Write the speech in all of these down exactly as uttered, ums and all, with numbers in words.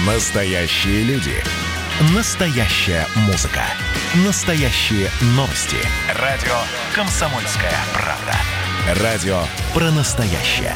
Настоящие люди. Настоящая музыка. Настоящие новости. Радио «Комсомольская правда». Радио про настоящее.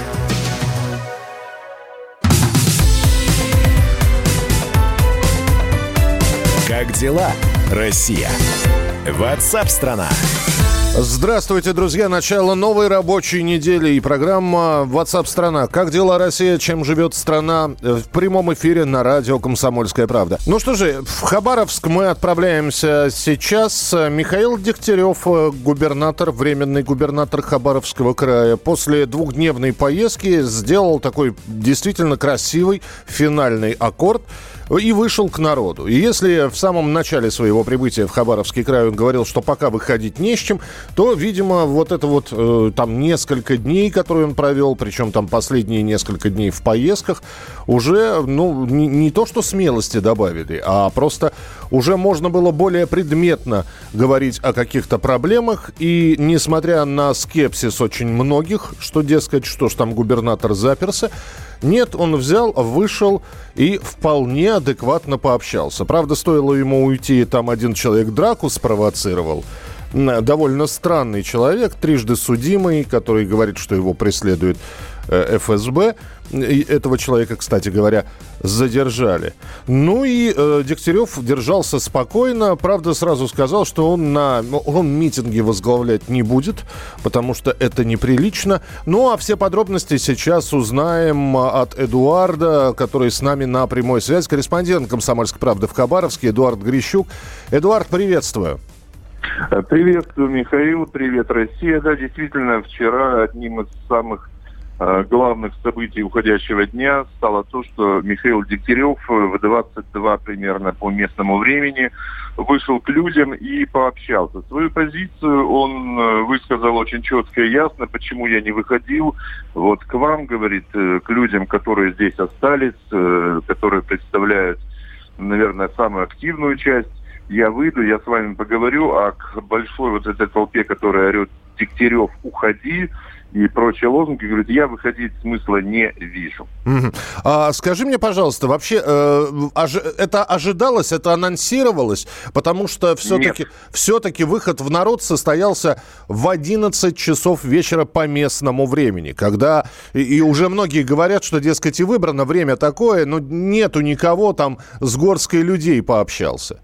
Как дела, Россия? WhatsApp-страна. Здравствуйте, друзья. Начало новой рабочей недели и программа WhatsApp-страна. Как дела, Россия? Чем живет страна? В прямом эфире на радио «Комсомольская правда». Ну что же, в Хабаровск мы отправляемся сейчас. Михаил Дегтярев, губернатор, временный губернатор Хабаровского края, после двухдневной поездки сделал такой действительно красивый финальный аккорд и вышел к народу. И если в самом начале своего прибытия в Хабаровский край он говорил, что пока выходить не с чем, то, видимо, вот это вот э, там несколько дней, которые он провел, причем там последние несколько дней в поездках, уже, ну, не, не то что смелости добавили, а просто уже можно было более предметно говорить о каких-то проблемах. И несмотря на скепсис очень многих, что, дескать, что ж там губернатор заперся, нет, он взял, вышел и вполне адекватно пообщался. Правда, стоило ему уйти, там один человек драку спровоцировал. Довольно странный человек, трижды судимый, который говорит, что его преследует эф эс бэ. И этого человека, кстати говоря, задержали. Ну и э, Дегтярев держался спокойно. Правда, сразу сказал, что он, на, он митинги возглавлять не будет, потому что это неприлично. Ну а все подробности сейчас узнаем от Эдуарда, который с нами на прямой связи. Корреспондент «Комсомольской правды» в Хабаровске Эдуард Грищук. Эдуард, приветствую. Приветствую, Михаил. Привет, Россия. Да, действительно, вчера одним из самых э, главных событий уходящего дня стало то, что Михаил Дегтярев в двадцать два примерно по местному времени вышел к людям и пообщался. Свою позицию он высказал очень четко и ясно, почему я не выходил. Вот к вам, говорит, к людям, которые здесь остались, э, которые представляют, наверное, самую активную часть. Я выйду, я с вами поговорю, а к большой вот этой толпе, которая орет «Дегтярев, уходи» и прочие лозунги, говорит, я выходить смысла не вижу. Mm-hmm. А, скажи мне, пожалуйста, вообще э, ож- это ожидалось, это анонсировалось? Потому что все-таки, все-таки выход в народ состоялся в одиннадцать часов вечера по местному времени, когда и, и уже многие говорят, что, дескать, и выбрано время такое, но нету никого там с горсткой людей пообщался.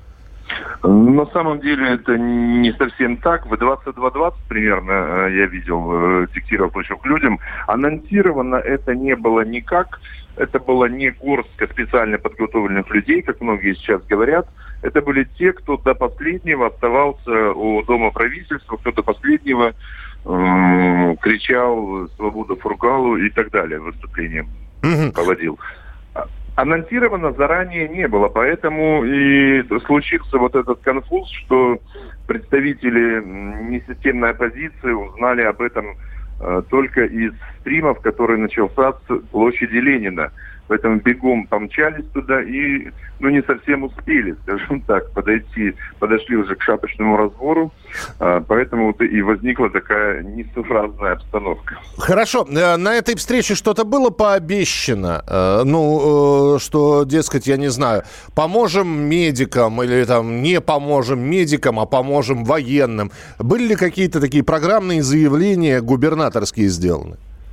На самом деле это не совсем так. В двадцать два двадцать примерно я видел, Дегтярев вышел к людям. Анонсировано это не было никак. Это было не горстка специально подготовленных людей, как многие сейчас говорят. Это были те, кто до последнего оставался у Дома правительства, кто до последнего э, кричал «Свобода Фургалу» и так далее, выступлением mm-hmm. проводил. Анонсировано заранее не было, поэтому и случился вот этот конфуз, что представители несистемной оппозиции узнали об этом э, только из стримов, который начался с площади Ленина. Поэтому бегом помчались туда и, ну, не совсем успели, скажем так, подойти, подошли уже к шапочному разбору, э, поэтому вот и возникла такая несуразная обстановка. Хорошо, на этой встрече что-то было пообещано, э, ну, э, что, дескать, я не знаю, поможем медикам или там не поможем медикам, а поможем военным. Были ли какие-то такие программные заявления губернаторские сделаны?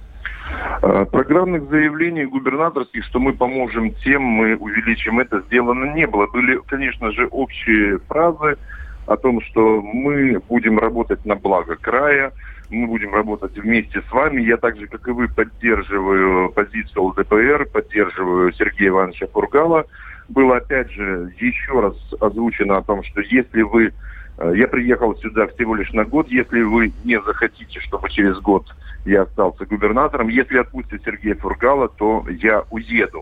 Программных заявлений губернаторских, что мы поможем тем, мы увеличим это, сделано не было. Были, конечно же, общие фразы о том, что мы будем работать на благо края, мы будем работать вместе с вами. Я так же, как и вы, поддерживаю позицию эл дэ пэ эр, поддерживаю Сергея Ивановича Фургала. Было, опять же, еще раз озвучено о том, что если вы... Я приехал сюда всего лишь на год. Если вы не захотите, чтобы через год я остался губернатором, если отпустят Сергея Фургала, то я уеду.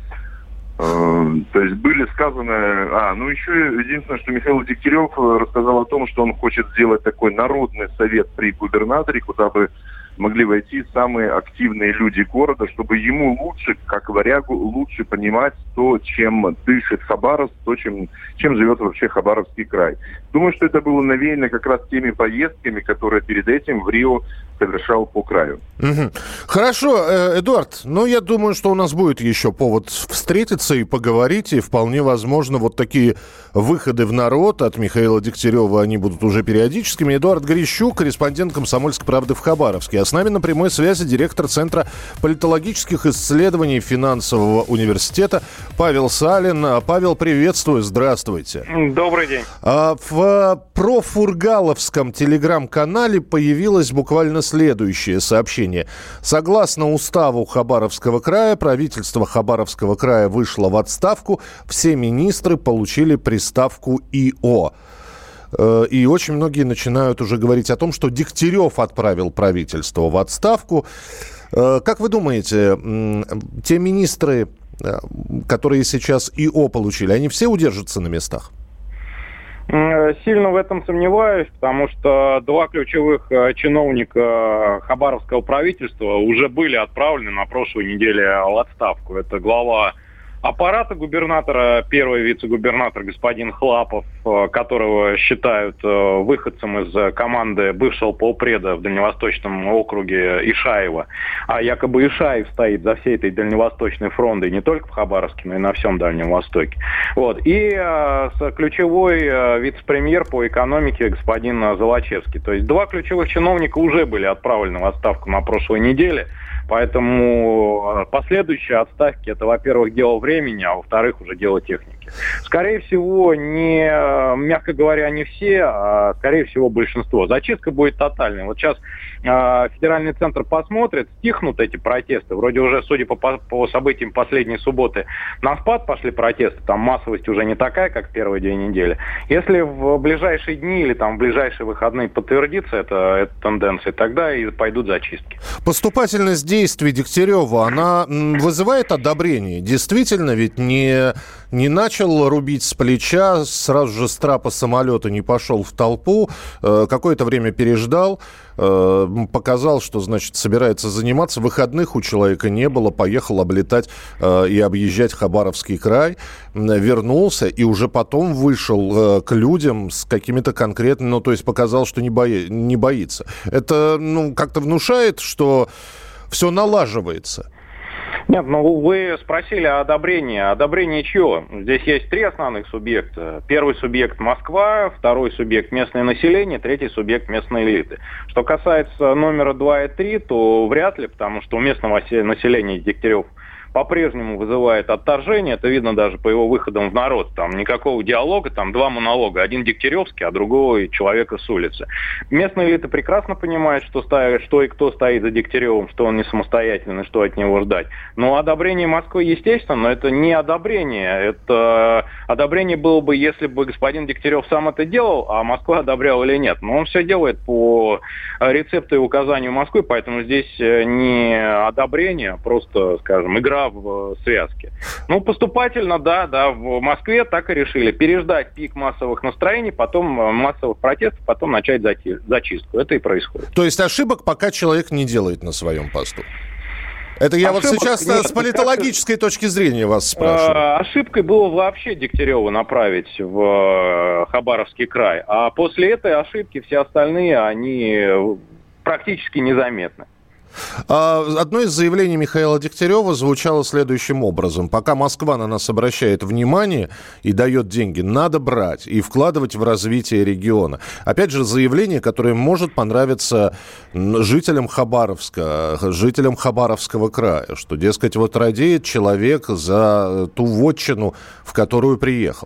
То есть были сказаны... А, ну еще единственное, что Михаил Дегтярев рассказал о том, что он хочет сделать такой народный совет при губернаторе, куда бы могли войти самые активные люди города, чтобы ему лучше, как варягу, лучше понимать то, чем дышит Хабаровск, то, чем, чем живет вообще Хабаровский край. Думаю, что это было навеяно как раз теми поездками, которые перед этим в Рио совершал по краю. Угу. Хорошо, Эдуард, ну, я думаю, что у нас будет еще повод встретиться и поговорить, и вполне возможно, вот такие выходы в народ от Михаила Дегтярева, они будут уже периодическими. Эдуард Грищук, корреспондент «Комсомольской правды» в Хабаровске. А с нами на прямой связи директор Центра политологических исследований финансового университета Павел Салин. Павел, приветствую, здравствуйте. Добрый день. В профургаловском телеграм-канале появилось буквально следующее сообщение. Согласно уставу Хабаровского края, правительство Хабаровского края вышло в отставку. Все министры получили приставку ИО. И очень многие начинают уже говорить о том, что Дегтярев отправил правительство в отставку. Как вы думаете, те министры, которые сейчас ИО получили, они все удержатся на местах? Сильно в этом сомневаюсь, потому что два ключевых чиновника хабаровского правительства уже были отправлены на прошлой неделе в отставку. Это глава аппарата губернатора, первый вице-губернатор господин Хлапов, которого считают выходцем из команды бывшего полпреда в Дальневосточном округе Ишаева. А якобы Ишаев стоит за всей этой дальневосточной фронтой не только в Хабаровске, но и на всем Дальнем Востоке. Вот. И э, ключевой э, вице-премьер по экономике господин Золочевский. То есть два ключевых чиновника уже были отправлены в отставку на прошлой неделе. Поэтому последующие отставки – это, во-первых, дело времени, а во-вторых, уже дело техники. Скорее всего, не, мягко говоря, не все, а скорее всего большинство. Зачистка будет тотальной. Вот сейчас э, федеральный центр посмотрит, стихнут эти протесты. Вроде уже, судя по, по событиям последней субботы, на спад пошли протесты. Там массовость уже не такая, как в первый день недели. Если в ближайшие дни или там в ближайшие выходные подтвердится эта, эта тенденция, тогда и пойдут зачистки. Поступательность действий Дегтярева, она вызывает одобрение. Действительно, ведь не, не начал рубить с плеча, сразу же с трапа самолета не пошел в толпу, э, какое-то время переждал, э, показал, что, значит, собирается заниматься. Выходных у человека не было, поехал облетать э, и объезжать Хабаровский край, вернулся и уже потом вышел э, к людям с какими-то конкретными, ну, то есть показал, что не, бои, не боится. Это, ну, как-то внушает, что все налаживается. Нет, ну вы спросили о одобрении. Одобрение чего? Здесь есть три основных субъекта. Первый субъект Москва, второй субъект местное население, третий субъект местной элиты. Что касается номера два и три, то вряд ли, потому что у местного населения Дегтярев по-прежнему вызывает отторжение. Это видно даже по его выходам в народ. Там никакого диалога, там два монолога. Один дегтяревский, а другой человека с улицы. Местная элита прекрасно понимает, что, ставит, что и кто стоит за Дегтяревым, что он не самостоятельный, что от него ждать. Но одобрение Москвы, естественно, но это не одобрение. Это одобрение было бы, если бы господин Дегтярев сам это делал, а Москва одобряла или нет. Но он все делает по рецепту и указанию Москвы, поэтому здесь не одобрение, а просто, скажем, игра в связке. Ну, поступательно, да, да, в Москве так и решили. Переждать пик массовых настроений, потом массовых протестов, потом начать зачистку. Это и происходит. То есть ошибок пока человек не делает на своем посту? Это я Ошибок, вот сейчас нет, с политологической как... точки зрения вас спрашиваю. Ошибкой было вообще Дегтярева направить в Хабаровский край. А после этой ошибки все остальные, они практически незаметны. Одно из заявлений Михаила Дегтярева звучало следующим образом. Пока Москва на нас обращает внимание и дает деньги, надо брать и вкладывать в развитие региона. Опять же, заявление, которое может понравиться жителям Хабаровска, жителям Хабаровского края, что, дескать, вот радеет человек за ту вотчину, в которую приехал.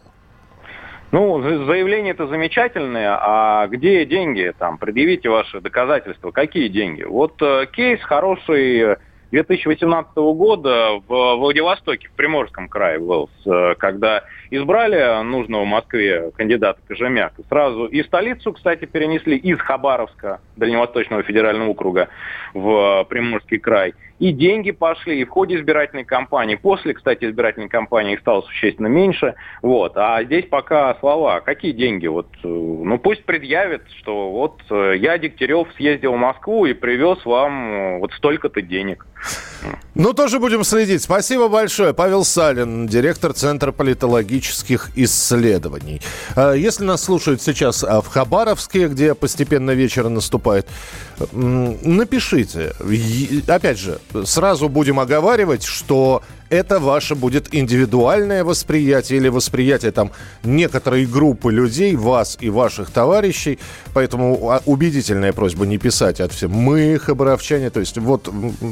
Ну, заявление это замечательное, а где деньги? Там, предъявите ваши доказательства. Какие деньги? Вот э, кейс хороший две тысячи восемнадцатого года в Владивостоке, в Приморском крае был, когда избрали нужного в Москве кандидата Кожемяка. Сразу и столицу, кстати, перенесли из Хабаровска, Дальневосточного федерального округа, в Приморский край. И деньги пошли, и в ходе избирательной кампании. После, кстати, избирательной кампании их стало существенно меньше. Вот. А здесь пока слова. Какие деньги? Вот, ну, пусть предъявят, что вот я, Дегтярев, съездил в Москву и привез вам вот столько-то денег. Ну, тоже будем следить. Спасибо большое. Павел Салин, директор Центра политологических исследований. Если нас слушают сейчас в Хабаровске, где постепенно вечер наступает, напишите. Опять же, сразу будем оговаривать, что это ваше будет индивидуальное восприятие или восприятие там некоторой группы людей, вас и ваших товарищей. Поэтому убедительная просьба не писать от всех. Мы, хабаровчане, то есть вот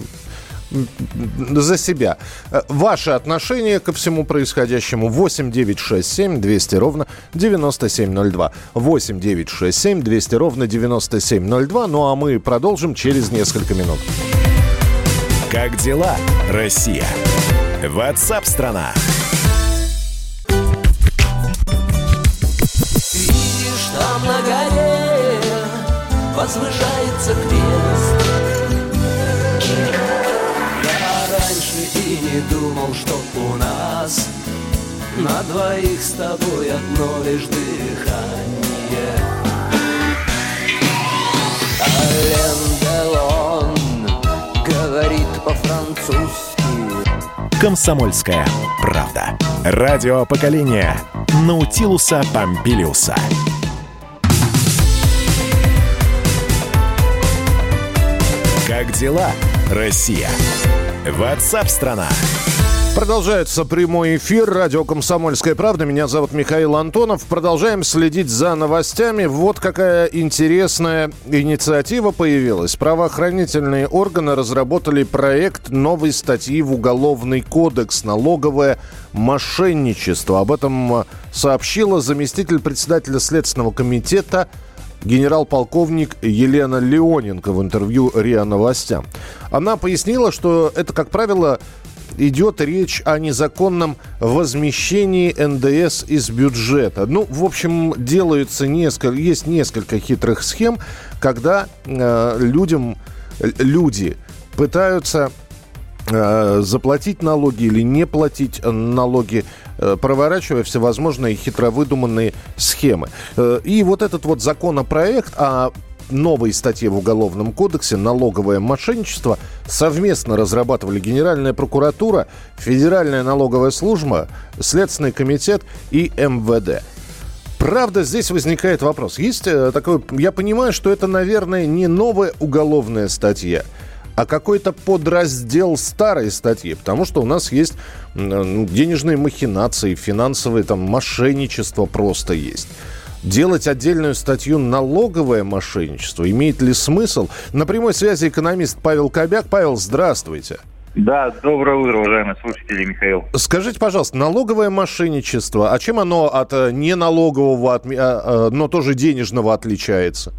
за себя. Ваше отношение ко всему происходящему восемь девятьсот шестьдесят семь двести ровно девяносто семь ноль два. восемь девятьсот шестьдесят семь двести ровно девяносто семь ноль два. Ну а мы продолжим через несколько минут. Как дела, Россия? WhatsApp-страна. Видишь, там на горе возвышается крест. Я раньше и не думал, что у нас на двоих с тобой одно лишь дыхание. Ален Делон говорит по-французски. Комсомольская правда. Радио поколения Наутилуса Помпилиуса. Как дела, Россия? WhatsApp-страна. Продолжается прямой эфир. Радио «Комсомольская правда». Меня зовут Михаил Антонов. Продолжаем следить за новостями. Вот какая интересная инициатива появилась. Правоохранительные органы разработали проект новой статьи в Уголовный кодекс «Налоговое мошенничество». Об этом сообщила заместитель председателя Следственного комитета генерал-полковник Елена Леоненко в интервью РИА Новостям. Она пояснила, что это, как правило, идет речь о незаконном возмещении эн дэ эс из бюджета. Ну, в общем, делаются несколько, есть несколько хитрых схем, когда э, людям, люди пытаются э, заплатить налоги или не платить налоги, э, проворачивая всевозможные хитро выдуманные схемы. Э, и вот этот вот законопроект о новой статье в Уголовном кодексе «Налоговое мошенничество» совместно разрабатывали Генеральная прокуратура, Федеральная налоговая служба, Следственный комитет и эм вэ дэ. Правда, здесь возникает вопрос. Есть такой... Я понимаю, что это, наверное, не новая уголовная статья, а какой-то подраздел старой статьи, потому что у нас есть денежные махинации, финансовые там мошенничество просто есть. Делать отдельную статью «Налоговое мошенничество» имеет ли смысл? На прямой связи экономист Павел Кобяк. Павел, здравствуйте. Да, доброе утро, уважаемые слушатели, Михаил. Скажите, пожалуйста, налоговое мошенничество, а чем оно от неналогового, от, но тоже денежного отличается?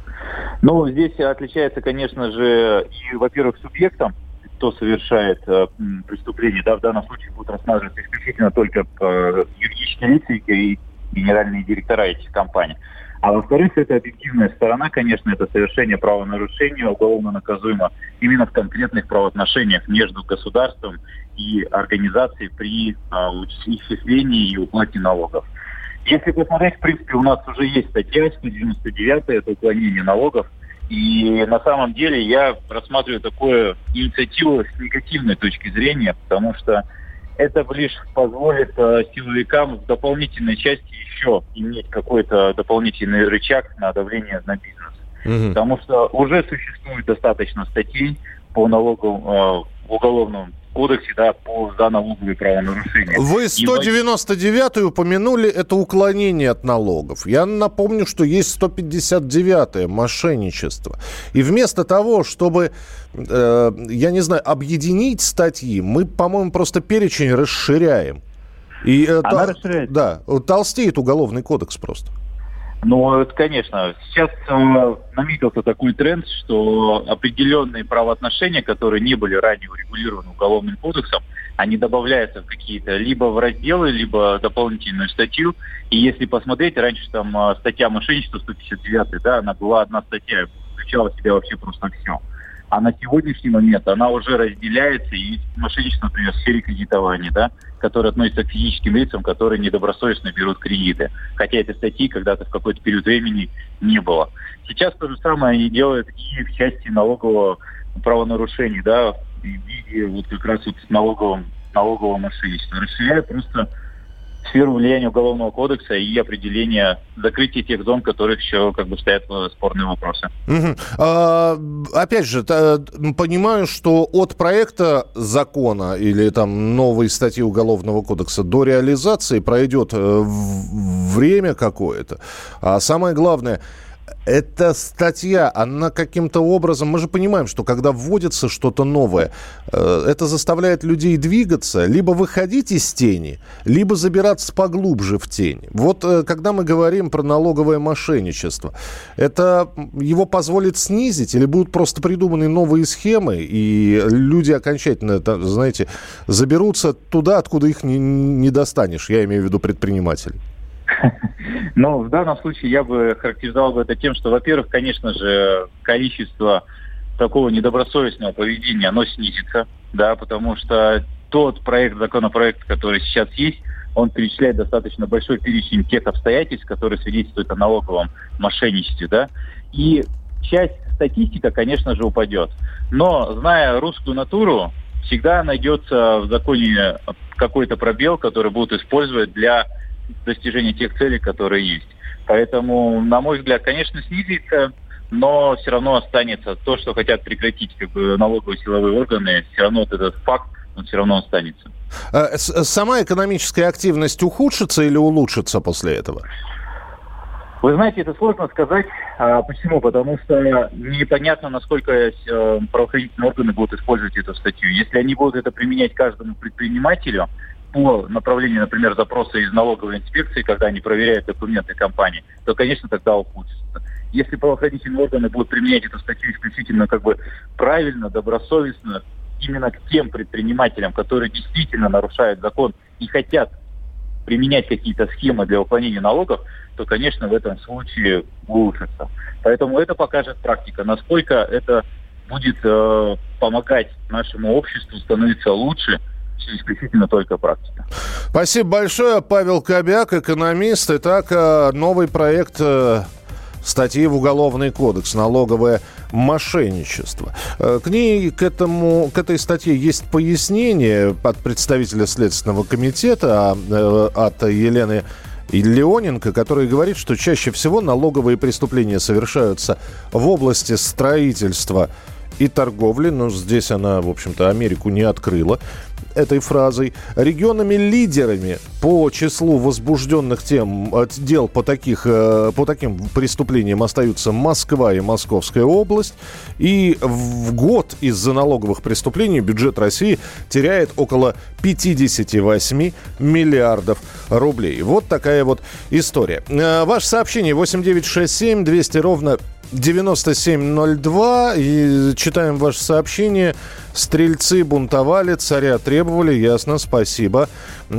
Ну, здесь отличается, конечно же, и, во-первых, субъектом, кто совершает э, преступление, да, в данном случае будут рассматриваться исключительно только э, юридические лица и генеральные директора этих компаний. А во-вторых, это объективная сторона, конечно, это совершение правонарушения, уголовно наказуемо именно в конкретных правоотношениях между государством и организацией при а, исчислении и уплате налогов. Если посмотреть, в принципе, у нас уже есть статья сто девяносто девятая, это уклонение налогов. И на самом деле я рассматриваю такую инициативу с негативной точки зрения, потому что это лишь позволит э, силовикам в дополнительной части еще иметь какой-то дополнительный рычаг на давление на бизнес. Mm-hmm. Потому что уже существует достаточно статей по налогу э, в уголовном кодексе, да, по, за налоговые правонарушения. Вы сто девяносто девятую упомянули, это уклонение от налогов. Я напомню, что есть сто пятьдесят девятая мошенничество. И вместо того, чтобы, э, я не знаю, объединить статьи, мы, по-моему, просто перечень расширяем. И, э, Она тол- расширяется. Да, толстеет уголовный кодекс просто. Ну, это, конечно. Сейчас э, наметился такой тренд, что определенные правоотношения, которые не были ранее урегулированы Уголовным кодексом, они добавляются в какие-то либо в разделы, либо дополнительную статью. И если посмотреть, раньше там э, статья мошенничества сто пятьдесят девятая, да, она была одна статья, включала в себя вообще просто все. А на сегодняшний момент она уже разделяется, и есть мошенничество, например, в сфере кредитования, да, которое относится к физическим лицам, которые недобросовестно берут кредиты. Хотя этой статьи когда-то в какой-то период времени не было. Сейчас то же самое и делают и в части налогового правонарушения, да, виде вот как раз вот налогового, налогового мошенничества, расширяя просто сферу влияния Уголовного кодекса и определения закрытия тех зон, в которых еще как бы стоят спорные вопросы. Угу. А, опять же, та, понимаю, что от проекта закона или там новой статьи Уголовного кодекса до реализации пройдет время какое-то. А самое главное, эта статья, она каким-то образом... Мы же понимаем, что когда вводится что-то новое, это заставляет людей двигаться, либо выходить из тени, либо забираться поглубже в тень. Вот когда мы говорим про налоговое мошенничество, это его позволит снизить или будут просто придуманы новые схемы, и люди окончательно, знаете, заберутся туда, откуда их не, не достанешь? Я имею в виду предпринимателей. Ну, в данном случае я бы характеризовал бы это тем, что, во-первых, конечно же, количество такого недобросовестного поведения, оно снизится, да, потому что тот проект, законопроект, который сейчас есть, он перечисляет достаточно большой перечень тех обстоятельств, которые свидетельствуют о налоговом мошенничестве, да, и часть статистика, конечно же, упадет. Но, зная русскую натуру, всегда найдется в законе какой-то пробел, который будут использовать для достижения тех целей, которые есть. Поэтому, на мой взгляд, конечно, снизится, но все равно останется то, что хотят прекратить как бы налоговые силовые органы, все равно вот этот факт, он все равно останется. Сама экономическая активность ухудшится или улучшится после этого? Вы знаете, это сложно сказать. А, почему? Потому что непонятно, насколько э, правоохранительные органы будут использовать эту статью. Если они будут это применять каждому предпринимателю, по направлению, например, запроса из налоговой инспекции, когда они проверяют документы компании, то, конечно, тогда ухудшится. Если правоохранительные органы будут применять эту статью исключительно как бы правильно, добросовестно, именно к тем предпринимателям, которые действительно нарушают закон и хотят применять какие-то схемы для уклонения налогов, то, конечно, в этом случае улучшится. Поэтому это покажет практика, насколько это будет э, помогать нашему обществу становиться лучше, исключительно только практика. Спасибо большое. Павел Кобяк, экономист. Итак, новый проект статьи в Уголовный кодекс «Налоговое мошенничество». К ней, к, этому, к этой статье есть пояснение от представителя Следственного комитета, от Елены Леоненко, который говорит, что чаще всего налоговые преступления совершаются в области строительства и торговли, но здесь она, в общем-то, Америку не открыла этой фразой. Регионами-лидерами по числу возбужденных тем, дел по, таких, по таким преступлениям остаются Москва и Московская область. И в год из-за налоговых преступлений бюджет России теряет около пятьдесят восемь миллиардов рублей. Вот такая вот история. Ваше сообщение восемь девятьсот шестьдесят семь двести ровно девяносто семь ноль два. И читаем ваше сообщение. Стрельцы бунтовали, царя требовали. Ясно, спасибо.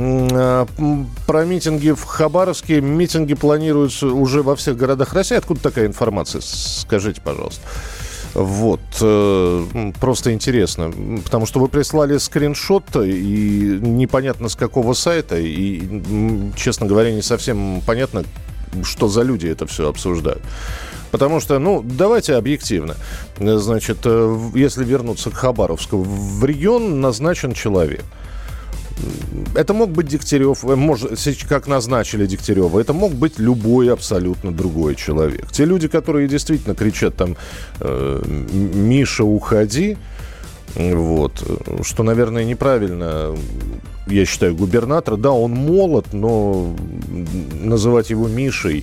Про митинги в Хабаровске. Митинги планируются уже во всех городах России. Откуда такая информация? Скажите, пожалуйста. Вот. Просто интересно. Потому что вы прислали скриншот, и непонятно с какого сайта. И, честно говоря, не совсем понятно, что за люди это все обсуждают. Потому что, ну, давайте объективно. Значит, если вернуться к Хабаровску, в регион назначен человек. Это мог быть Дегтярев, может, как назначили Дегтярева, это мог быть любой абсолютно другой человек. Те люди, которые действительно кричат там «Миша, уходи», вот, что, наверное, неправильно, я считаю, губернатора. Да, он молод, но называть его Мишей...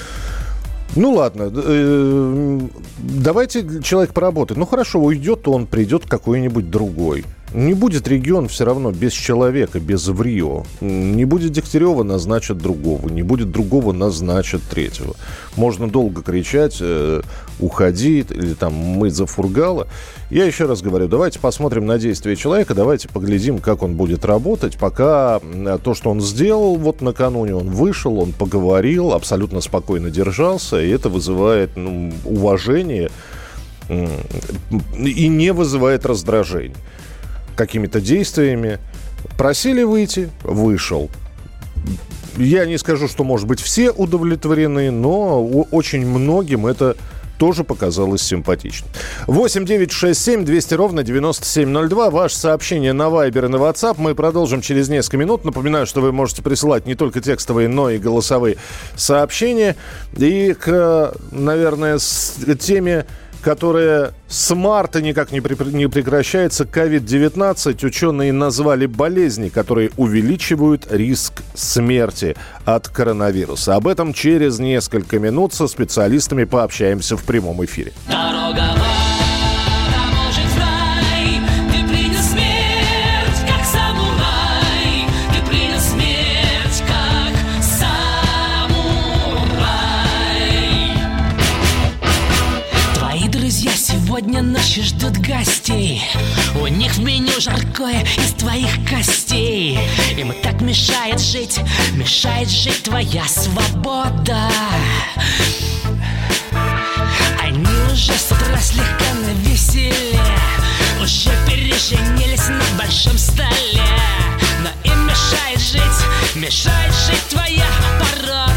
Ну, ладно, давайте человек поработает. Ну, хорошо, уйдет он, придет какой-нибудь другой. Не будет регион все равно без человека, без врио. Не будет Дегтярева, назначат другого. Не будет другого, назначат третьего. Можно долго кричать э, «уходи» или там «мы за Фургала». Я еще раз говорю, давайте посмотрим на действия человека, давайте поглядим, как он будет работать, пока то, что он сделал вот накануне, он вышел, он поговорил, абсолютно спокойно держался, и это вызывает ну, уважение и не вызывает раздражения какими-то действиями. Просили выйти, вышел. Я не скажу, что, может быть, все удовлетворены, но очень многим это тоже показалось симпатичным. восемь девятьсот шестьдесят семь двести ровно девяносто семь ноль два. Ваше сообщение на Viber и на WhatsApp. Мы продолжим через несколько минут. Напоминаю, что вы можете присылать не только текстовые, но и голосовые сообщения. И к, наверное, с теме, которая с марта никак не, при, не прекращается, ковид девятнадцать. Ученые назвали болезни, которые увеличивают риск смерти от коронавируса. Об этом через несколько минут со специалистами пообщаемся в прямом эфире. Дорога сегодня ночью ждут гостей. У них в меню жаркое из твоих костей. Им так мешает жить, мешает жить твоя свобода. Они уже с утра слегка навеселе, уже переженились на большом столе. Но им мешает жить, мешает жить твоя порода.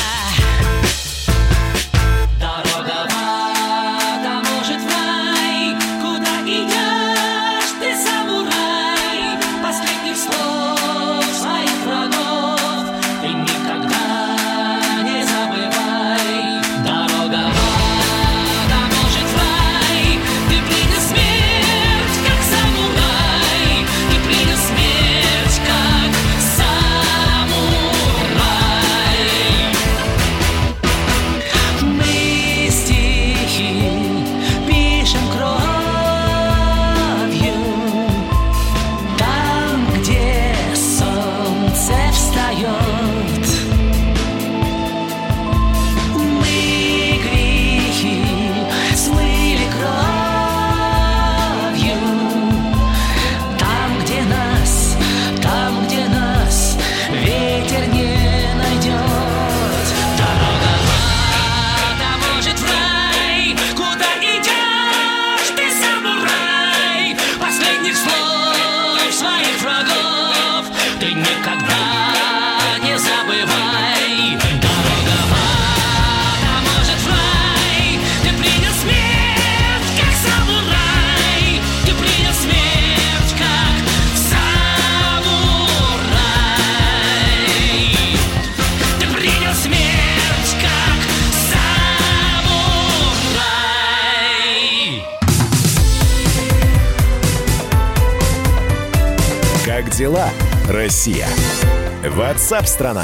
Как дела, Россия? WhatsApp-страна.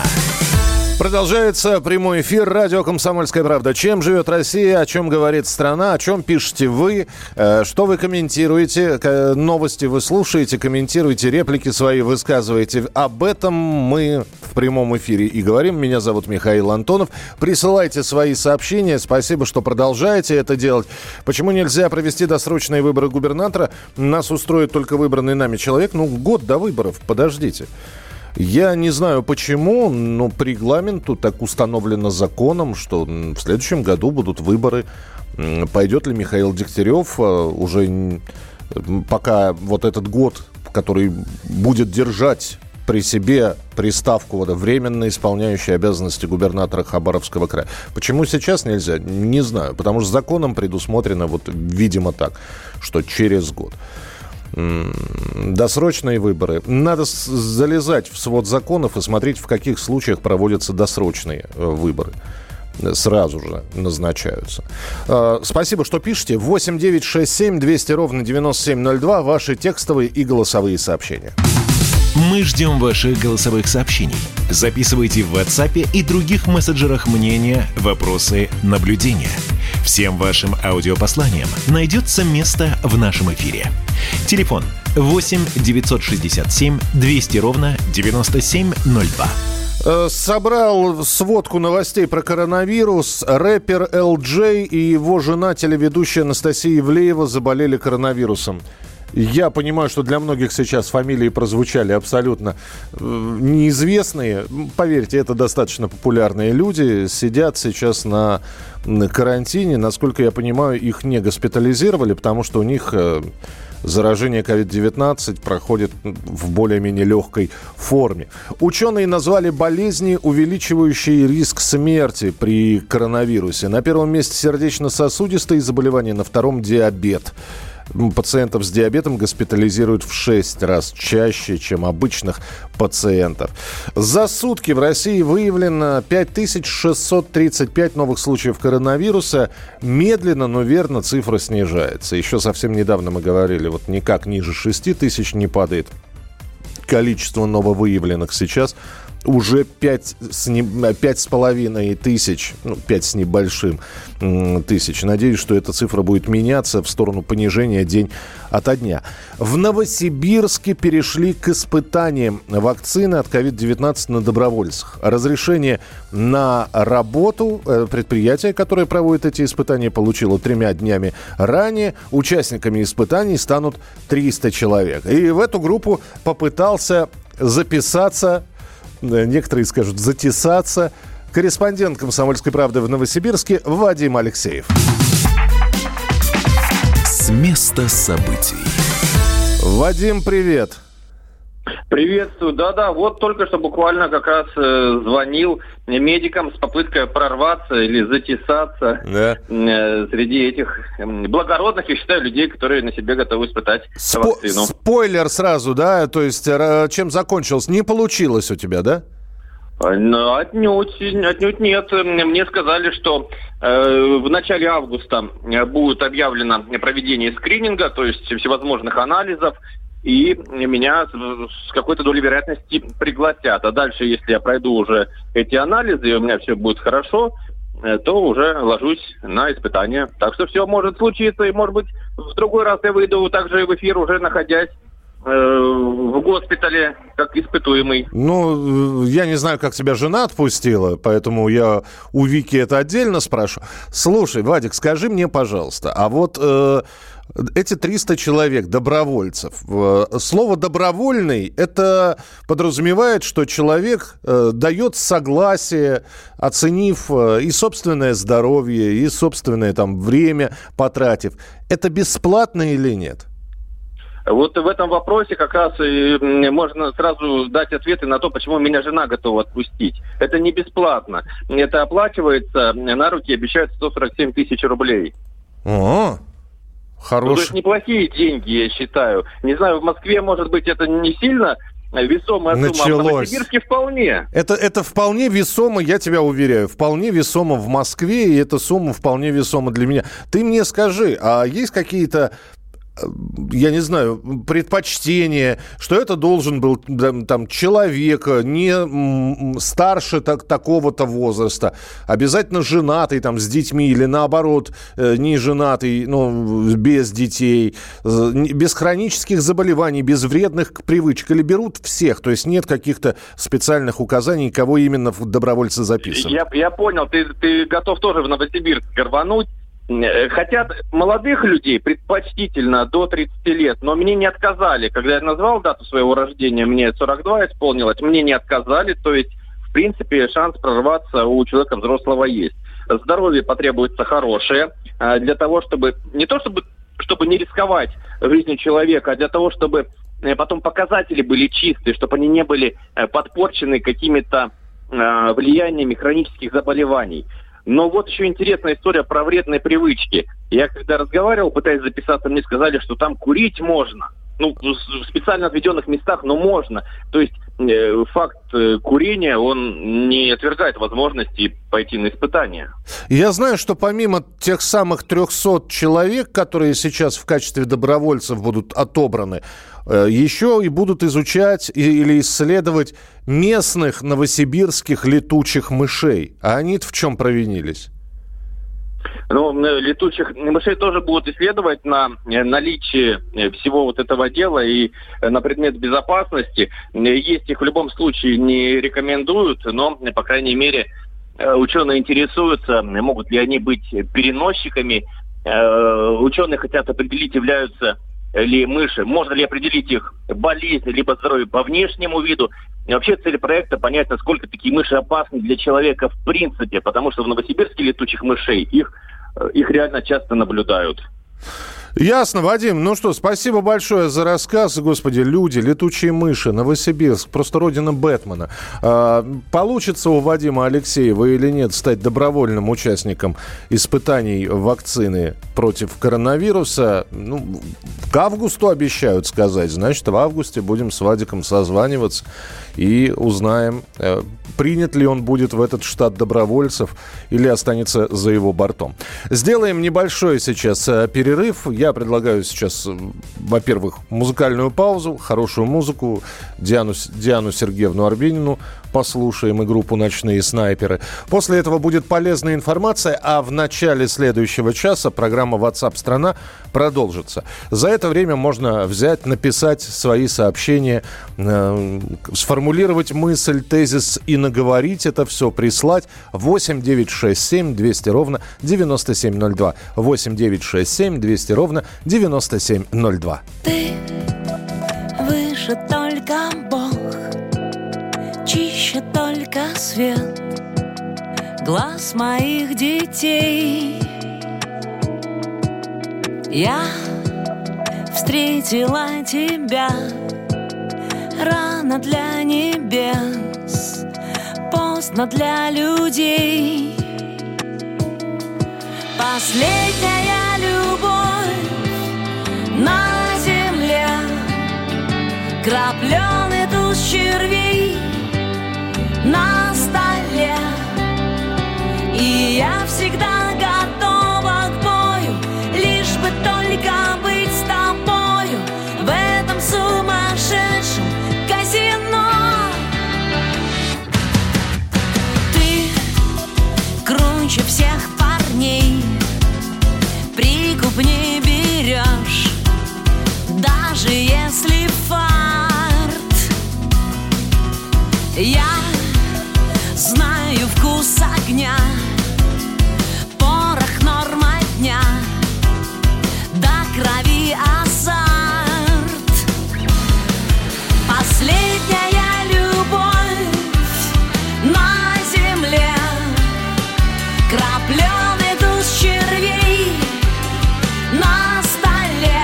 Продолжается прямой эфир радио «Комсомольская правда». Чем живет Россия, о чем говорит страна, о чем пишете вы, что вы комментируете, новости вы слушаете, комментируете, реплики свои высказываете. Об этом мы в прямом эфире и говорим. Меня зовут Михаил Антонов. Присылайте свои сообщения. Спасибо, что продолжаете это делать. Почему нельзя провести досрочные выборы губернатора? Нас устроит только выбранный нами человек. Ну, год до выборов, подождите. Я не знаю почему, но по регламенту так установлено законом, что в следующем году будут выборы. Пойдет ли Михаил Дегтярев, уже пока вот этот год, который будет держать при себе приставку вот, временно исполняющей обязанности губернатора Хабаровского края. Почему сейчас нельзя? Не знаю, потому что законом предусмотрено, вот, видимо, так, что через год. Досрочные выборы. Надо залезать в свод законов и смотреть, в каких случаях проводятся досрочные выборы. Сразу же назначаются. Спасибо, что пишете. восемь девятьсот шестьдесят семь двести ровно девяносто семь ноль два. Ваши текстовые и голосовые сообщения. Мы ждем ваших голосовых сообщений. Записывайте в WhatsApp и других мессенджерах мнения, вопросы, наблюдения. Всем вашим аудиопосланиям найдется место в нашем эфире. Телефон восемь девятьсот шестьдесят семь двести ровно девяносто семь ноль два. Собрал сводку новостей про коронавирус. Рэпер эл джей и его жена, телеведущая Анастасия Ивлеева, заболели коронавирусом. Я понимаю, что для многих сейчас фамилии прозвучали абсолютно неизвестные. Поверьте, это достаточно популярные люди. Сидят сейчас на карантине. Насколько я понимаю, их не госпитализировали, потому что у них заражение ковид девятнадцать проходит в более-менее легкой форме. Ученые назвали болезни, увеличивающие риск смерти при коронавирусе. На первом месте сердечно-сосудистые заболевания, на втором диабет. Пациентов с диабетом госпитализируют в шесть раз чаще, чем обычных пациентов. За сутки в России выявлено пять тысяч шестьсот тридцать пять новых случаев коронавируса. Медленно, но верно цифра снижается. Еще совсем недавно мы говорили, вот никак ниже шести тысяч не падает количество нововыявленных. Сейчас уже пять с половиной тысяч, ну, пять с небольшим тысяч. Надеюсь, что эта цифра будет меняться в сторону понижения день ото дня. В Новосибирске перешли к испытаниям вакцины от ковид девятнадцать на добровольцах. Разрешение на работу предприятие, которое проводит эти испытания, получило тремя днями ранее. Участниками испытаний станут триста человек. И в эту группу попытался записаться, некоторые скажут затесаться, корреспондент «Комсомольской правды» в Новосибирске Вадим Алексеев. С места событий. Вадим, привет. Приветствую. Да-да, вот только что буквально как раз э, звонил медикам с попыткой прорваться или затесаться да. э, среди этих э, благородных, я считаю, людей, которые на себе готовы испытать Спо- вакцину. Спойлер сразу, да? То есть э, чем закончилось? Не получилось у тебя, да? Ну, отнюдь, отнюдь нет. Мне сказали, что э, в начале августа будет объявлено проведение скрининга, то есть всевозможных анализов, и меня с какой-то долей вероятности пригласят. А дальше, если я пройду уже эти анализы, и у меня все будет хорошо, то уже ложусь на испытания. Так что все может случиться, и, может быть, в другой раз я выйду также в эфир, уже находясь в госпитале, как испытуемый. Ну, я не знаю, как тебя жена отпустила, поэтому я у Вики это отдельно спрашиваю. Слушай, Вадик, скажи мне, пожалуйста, а вот э, эти триста человек, добровольцев, э, слово «добровольный» это подразумевает, что человек э, дает согласие, оценив э, и собственное здоровье, и собственное там время потратив. Это бесплатно или нет? Вот в этом вопросе как раз и можно сразу дать ответы на то, почему меня жена готова отпустить. Это не бесплатно. Это оплачивается, на руки обещают сто сорок семь тысяч рублей. О, хорошо. Ну, то есть неплохие деньги, я считаю. Не знаю, в Москве, может быть, это не сильно весомая сумма, а в Новосибирске вполне. Это, это вполне весомо, я тебя уверяю, вполне весомо в Москве, и эта сумма вполне весома для меня. Ты мне скажи, а есть какие-то, я не знаю, предпочтение, что это должен был там человек не старше так, такого-то возраста, обязательно женатый там с детьми или наоборот не женатый, ну, без детей, без хронических заболеваний, без вредных привычек, или берут всех, то есть нет каких-то специальных указаний, кого именно в добровольцы записывают? Я, я понял, ты, ты готов тоже в Новосибирск рвануть. Хотят молодых людей предпочтительно до тридцати лет, но мне не отказали. Когда я назвал дату своего рождения, мне сорок два исполнилось, мне не отказали, то есть, в принципе, шанс прорваться у человека взрослого есть. Здоровье потребуется хорошее для того, чтобы, не то чтобы, чтобы не рисковать жизнью человека, а для того, чтобы потом показатели были чистые, чтобы они не были подпорчены какими-то влияниями хронических заболеваний. Но вот еще интересная история про вредные привычки. Я когда разговаривал, пытаясь записаться, мне сказали, что там курить можно. Ну, в специально отведенных местах, но можно. То есть э, факт э, курения, он не отвергает возможности пойти на испытания. Я знаю, что помимо тех самых трехсот человек, которые сейчас в качестве добровольцев будут отобраны, э, еще и будут изучать или исследовать местных новосибирских летучих мышей. А они-то в чем провинились? Ну, летучих мышей тоже будут исследовать на наличие всего вот этого дела и на предмет безопасности. Есть их в любом случае не рекомендуют, но, по крайней мере, ученые интересуются, могут ли они быть переносчиками. Ученые хотят определить, являются ли мыши, можно ли определить их болезнь, либо здоровье по внешнему виду. И вообще цель проекта понять, насколько такие мыши опасны для человека в принципе, потому что в Новосибирске летучих мышей их, их реально часто наблюдают. Ясно, Вадим. Ну что, спасибо большое за рассказ. Господи, люди, летучие мыши, Новосибирск, просто родина Бэтмена. А, получится у Вадима Алексеева или нет стать добровольным участником испытаний вакцины против коронавируса? Ну, к августу обещают сказать. Значит, в августе будем с Вадиком созваниваться и узнаем, принят ли он будет в этот штат добровольцев или останется за его бортом. Сделаем небольшой сейчас перерыв. Я предлагаю сейчас, во-первых, музыкальную паузу, хорошую музыку. Диану, Диану Сергеевну Арбенину послушаем и группу «Ночные снайперы». После этого будет полезная информация, а в начале следующего часа программа WhatsApp страна продолжится. За это время можно взять, написать свои сообщения, э, сформулировать мысль, тезис и наговорить это все, прислать. восемь девятьсот шестьдесят семь двести ровно девяносто семь ноль два. восемь девятьсот шестьдесят семь двести ровно девяносто семь ноль два. Ты выше только Бог, чище только свет глаз моих детей. Я встретила тебя рано для небес, поздно для людей. Последняя любовь на земле, крапленый туз червей на столе. И я всегда готова к бою, лишь бы только быть с тобою в этом сумасшедшем казино. Ты круче всех парней, прикуп не берешь, даже если фарт. Я знаю вкус огня, порох норма дня, до крови азарт. Последняя любовь на земле, крапленый туз червей на столе.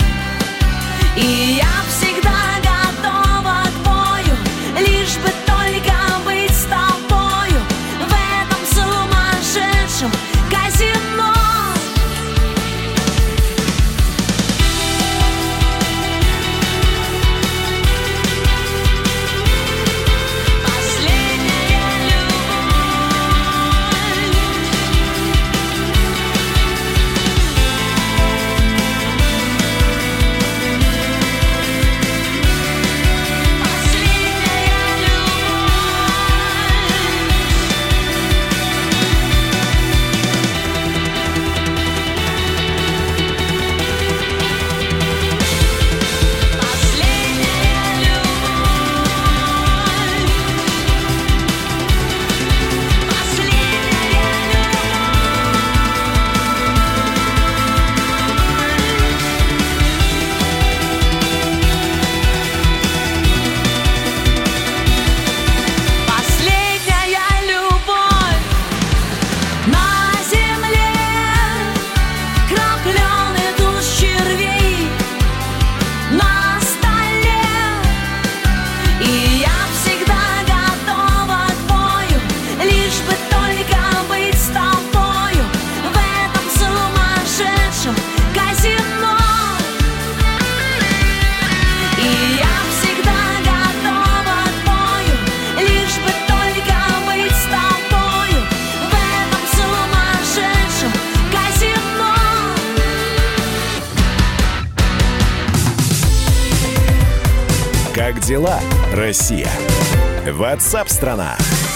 И я всегда готова к бою, лишь бы только быть с тобою в этом сумасшедшем казино. Последняя Как дела, Россия? WhatsApp страна.